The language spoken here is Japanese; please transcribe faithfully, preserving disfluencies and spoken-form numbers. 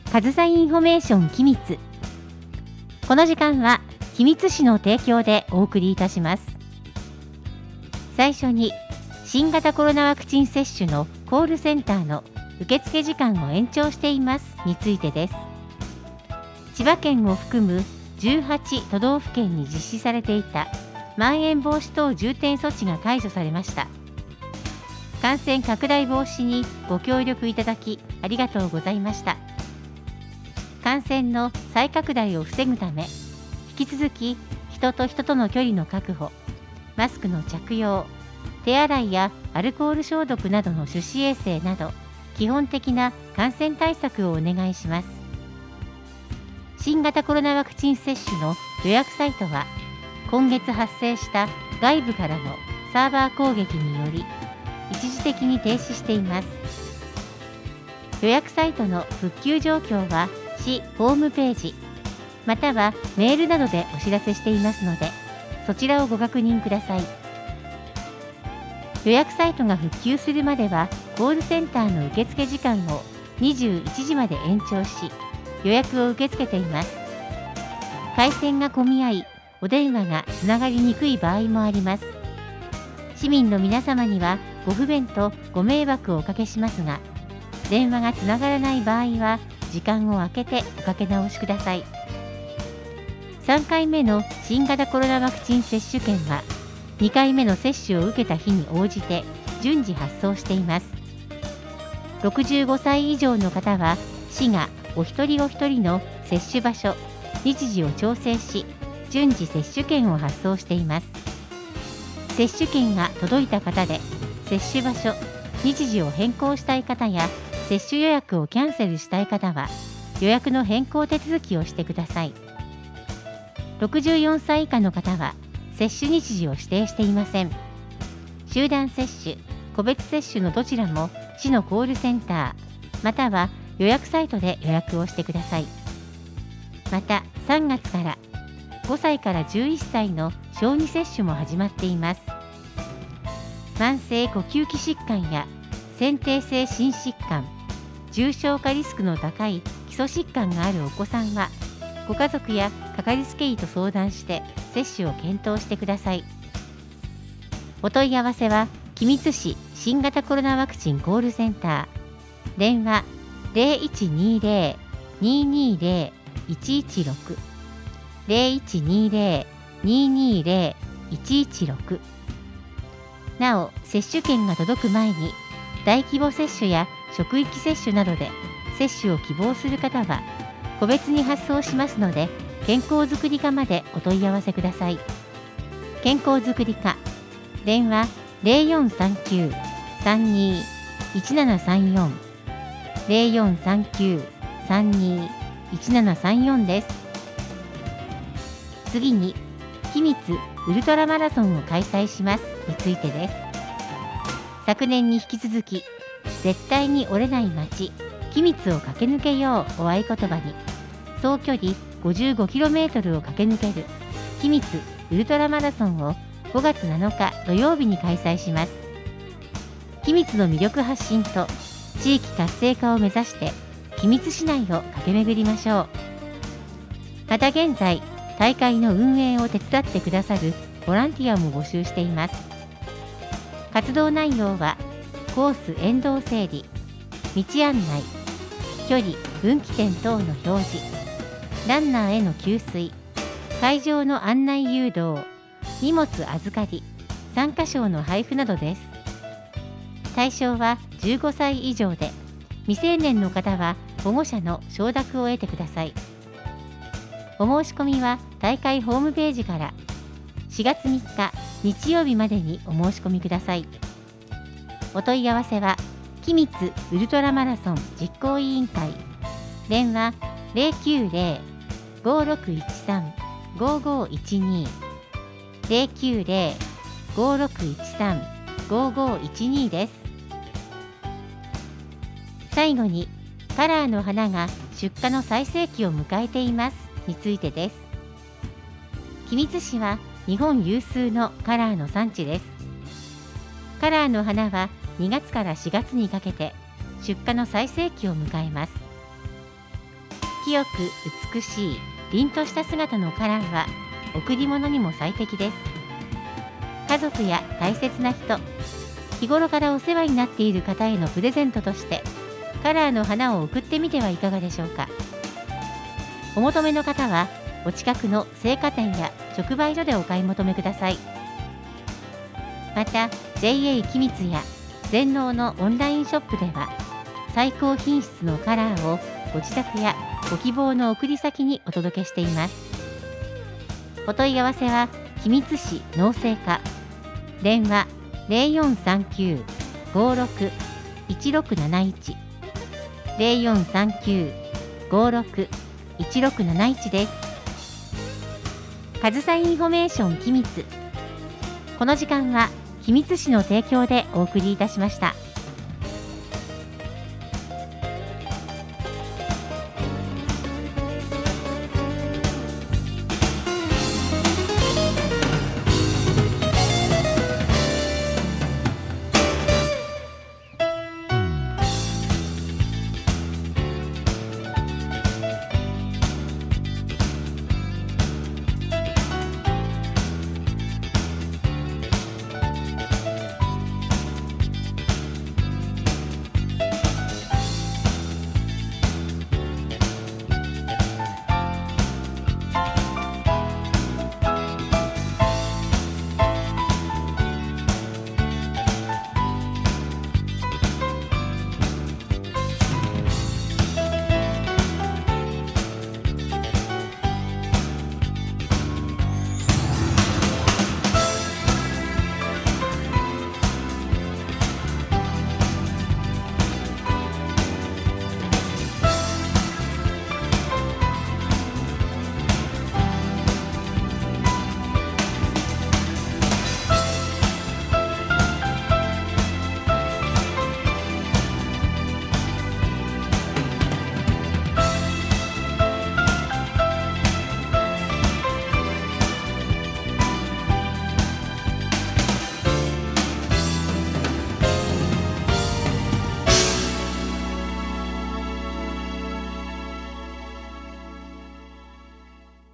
かずさインフォメーション君津。この時間は君津市の提供でお送りいたします。最初に新型コロナワクチン接種のコールセンターの受付時間を延長していますについてです。千葉県を含むじゅうはち都道府県に実施されていたまん延防止等重点措置が解除されました。感染拡大防止にご協力いただきありがとうございました。感染の再拡大を防ぐため、引き続き人と人との距離の確保、マスクの着用、手洗いやアルコール消毒などの手指衛生など基本的な感染対策をお願いします。新型コロナワクチン接種の予約サイトは今月発生した外部からのサーバー攻撃により一時的に停止しています。予約サイトの復旧状況は市ホームページまたはメールなどでお知らせしていますので、そちらをご確認ください。予約サイトが復旧するまではコールセンターの受付時間をにじゅういちじまで延長し、予約を受け付けています。回線が混み合い、お電話がつながりにくい場合もあります。市民の皆様にはご不便とご迷惑をおかけしますが、電話がつながらない場合は時間を空けておかけ直しください。さんかいめの新型コロナワクチン接種券はにかいめの接種を受けた日に応じて順次発送しています。ろくじゅうごさい以上の方は市がお一人お一人の接種場所、日時を調整し順次接種券を発送しています。接種券が届いた方で接種場所、日時を変更したい方や接種予約をキャンセルしたい方は予約の変更手続きをしてください。ろくじゅうよんさい以下の方は接種日時を指定していません。集団接種、個別接種のどちらも市のコールセンターまたは予約サイトで予約をしてください。またさんがつからごさいからじゅういっさいの小児接種も始まっています。慢性呼吸器疾患や先天性心疾患、重症化リスクの高い基礎疾患があるお子さんはご家族やかかりつけ医と相談して接種を検討してください。お問い合わせは君津市新型コロナワクチンコールセンター、電話 ゼロいちにゼロ にーにーゼロ いちいちろく ゼロいちにゼロ にーにーゼロ いちいちろく。なお、接種券が届く前に大規模接種や職域接種などで接種を希望する方は個別に発送しますので、健康づくり課までお問い合わせください。健康づくり課、電話 ゼロよんさんきゅう さんにー いちななさんよん ゼロよんさんきゅう さんにー いちななさんよん です。次に君津ウルトラマラソンを開催しますについてです。昨年に引き続き絶対に折れない街君津を駆け抜けようを合言葉に、総距離 ごじゅうごキロメートル を駆け抜ける君津ウルトラマラソンをごがつなのか土曜日に開催します。君津の魅力発信と地域活性化を目指して君津市内を駆け巡りましょう。また現在大会の運営を手伝ってくださるボランティアも募集しています。活動内容はコース沿道整理、道案内、距離分岐点等の表示、ランナーへの給水、会場の案内誘導、荷物預かり、参加賞の配布などです。対象はじゅうごさい以上で、未成年の方は保護者の承諾を得てください。お申し込みは大会ホームページからしがつみっか日曜日までにお申し込みください。お問い合わせは君津ウルトラマラソン実行委員会、電話 ゼロきゅうゼロ ごろくいちさん ごごいちに ゼロきゅうゼロ ごろくいちさん ごごいちに です。最後にカラーの花が出荷の最盛期を迎えていますについてです。君津市は日本有数のカラーの産地です。カラーの花はにがつからしがつにかけて出荷の最盛期を迎えます。 清く美しい凛とした姿のカラーは贈り物にも最適です。家族や大切な人、日頃からお世話になっている方へのプレゼントとしてカラーの花を贈ってみてはいかがでしょうか。お求めの方はお近くの青果店や直売所でお買い求めください。また ジェイエー 君津や全農のオンラインショップでは最高品質のカラーをご自宅やご希望の送り先にお届けしています。お問い合わせは君津市農政課、電話 ゼロよんさんきゅう ごろく いちろくなないち ゼロよんさんきゅう ごろく いちろくなないちです。かずさインフォメーション君津、この時間は君津市の提供でお送りいたしました。